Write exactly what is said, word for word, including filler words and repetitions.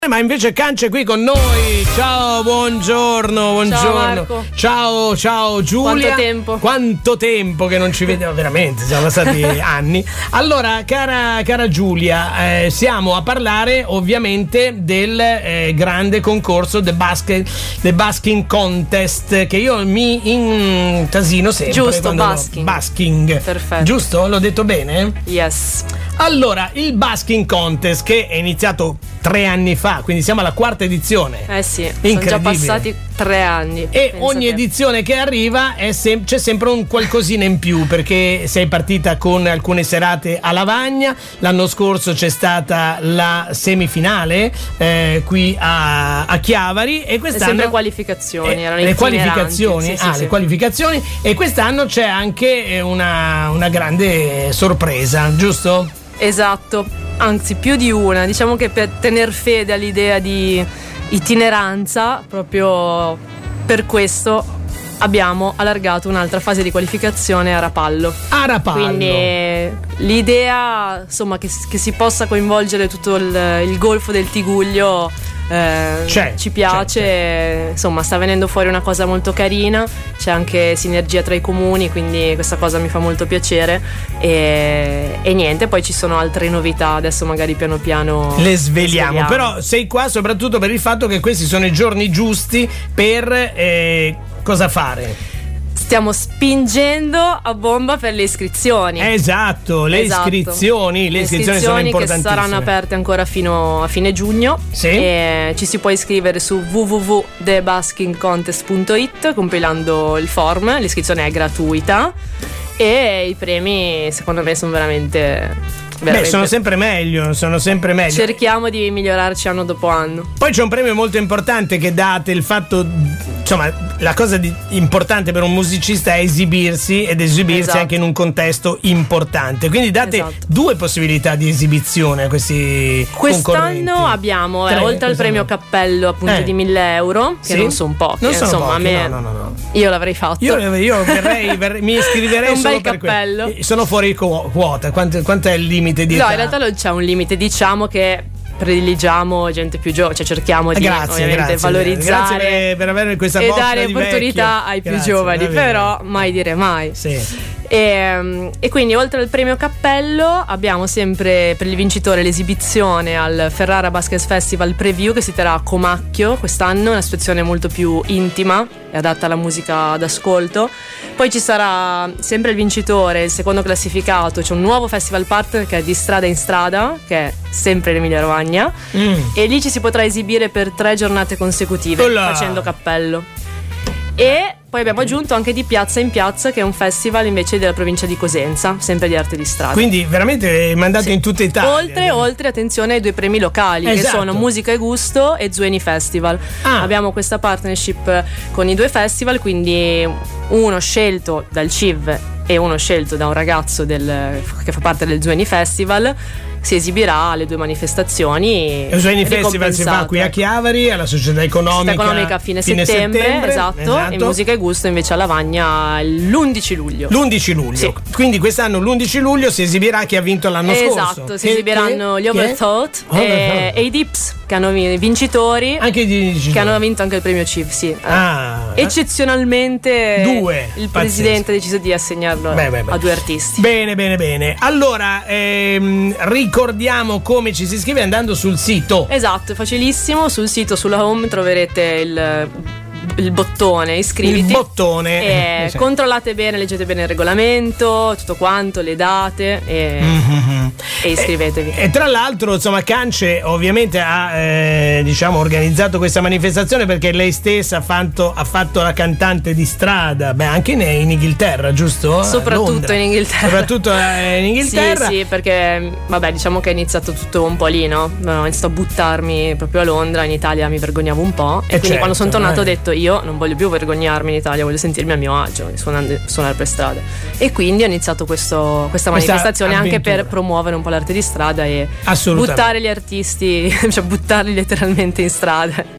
Ma invece Cance è qui con noi. Ciao, buongiorno, buongiorno. Ciao Marco. Ciao, ciao Giulia. Quanto tempo? Quanto tempo che non ci vediamo, veramente, siamo passati anni. Allora, cara, cara Giulia, eh, siamo a parlare ovviamente del eh, grande concorso The, Basket, The Basking Contest, che io mi intasino sempre. Giusto, basking. Lo, basking. Perfetto. Giusto? L'ho detto bene? Yes. Allora, il Basking Contest, che è iniziato tre anni fa, quindi siamo alla quarta edizione. Eh sì, sono già passati tre anni. E ogni edizione che arriva è sem- c'è sempre un qualcosina in più, perché sei partita con alcune serate a Lavagna, l'anno scorso c'è stata la semifinale eh, qui a, a Chiavari, e quest'anno sempre qualificazioni, eh, erano le qualificazioni, sì, sì, ah, sì. le qualificazioni, e quest'anno c'è anche una, una grande sorpresa, giusto? Esatto, anzi più di una. Diciamo che per tener fede all'idea di itineranza, proprio per questo abbiamo allargato un'altra fase di qualificazione a Rapallo. A Rapallo. Quindi l'idea, insomma, che, che si possa coinvolgere tutto il, il golfo del Tiguglio eh, c'è, ci piace, c'è, c'è. Insomma, sta venendo fuori una cosa molto carina, c'è anche sinergia tra i comuni, quindi questa cosa mi fa molto piacere. E, e niente, poi ci sono altre novità, adesso magari piano piano le sveliamo, le sveliamo. Però sei qua soprattutto per il fatto che questi sono i giorni giusti per eh, cosa fare? Stiamo spingendo a bomba per le iscrizioni. Esatto, le esatto. iscrizioni, le, le iscrizioni, iscrizioni sono importantissime. Che saranno aperte ancora fino a fine giugno. Sì. E ci si può iscrivere su w w w punto the basking contest punto i t compilando il form. L'iscrizione è gratuita e i premi secondo me sono veramente... Beh, sono sempre meglio, sono sempre meglio. Cerchiamo di migliorarci anno dopo anno. Poi c'è un premio molto importante che date, il fatto, insomma, la cosa di, importante per un musicista è esibirsi ed esibirsi esatto. anche in un contesto importante. Quindi date esatto. due possibilità di esibizione a questi Quest'anno abbiamo, eh, oltre al premio cappello appunto eh. di mille euro, che sì? non sono pochi, non sono insomma, pochi, a me no, no, no. io l'avrei fatto. Io, io verrei, verrei, mi iscriverei un solo bel per cappello. Que- sono fuori quota. Quanto, quanto è il limite? Di no, età? in realtà non c'è un limite, diciamo che prediligiamo gente più giovane, cioè cerchiamo di grazie, ovviamente grazie, valorizzare grazie per avere questa e botta dare di opportunità vecchio. ai più Grazie, giovani, però mai dire mai. Sì. E, e quindi oltre al premio cappello abbiamo sempre per il vincitore l'esibizione al Ferrara Basket Festival Preview, che si terrà a Comacchio quest'anno, una situazione molto più intima e adatta alla musica d'ascolto. Poi ci sarà sempre il vincitore, il secondo classificato, c'è un nuovo festival partner che è Di Strada in Strada, che è sempre in Emilia Romagna, mm. e lì ci si potrà esibire per tre giornate consecutive Ola. facendo cappello. E poi abbiamo aggiunto anche Di Piazza in Piazza, che è un festival invece della provincia di Cosenza, sempre di arte di strada. Quindi veramente mandato sì. in tutta Italia. Oltre, eh. oltre, attenzione ai due premi locali, esatto. che sono Musica e Gusto e Zueni Festival. Ah. Abbiamo questa partnership con i due festival, quindi uno scelto dal C I V e uno scelto da un ragazzo del, che fa parte del Zueni Festival. Si esibirà alle due manifestazioni. Il Zueni Festival si fa qui a Chiavari, alla Società Economica, Società Economica a fine, fine settembre, settembre esatto, esatto. E Musica e Gusto invece a Lavagna l'undici luglio. L'undici luglio. Sì. Quindi quest'anno l'undici luglio si esibirà chi ha vinto l'anno esatto, scorso. Esatto, si esibiranno che? gli Overthought e, e i Dips, che hanno vincitori. Anche i vincitori. Che hanno vinto anche il premio C I V, sì. Ah, eccezionalmente due. il Pazzesco. presidente ha deciso di assegnarlo beh, beh, beh. a due artisti. Bene, bene, bene. Allora, ehm, ricordiamo come ci si iscrive andando sul sito. Esatto, è facilissimo. Sul sito, sulla home, troverete il il bottone iscriviti, il bottone e esatto. controllate bene, leggete bene il regolamento, tutto quanto, le date e, mm-hmm. e iscrivetevi. E, e tra l'altro, insomma, Cance ovviamente ha eh, diciamo organizzato questa manifestazione perché lei stessa ha fatto, ha fatto la cantante di strada, beh, anche in, in Inghilterra, giusto? Soprattutto Londra. in Inghilterra. Soprattutto in Inghilterra. Sì, sì, perché vabbè, diciamo che è iniziato tutto un po' lì, no? Ho iniziato a buttarmi proprio a Londra, in Italia mi vergognavo un po', e, e quindi certo, quando sono tornato eh. ho detto io non voglio più vergognarmi in Italia, voglio sentirmi a mio agio suonando, suonare per strada, e quindi ho iniziato questo, questa manifestazione questa anche per promuovere un po' l'arte di strada e buttare gli artisti, cioè buttarli letteralmente in strada.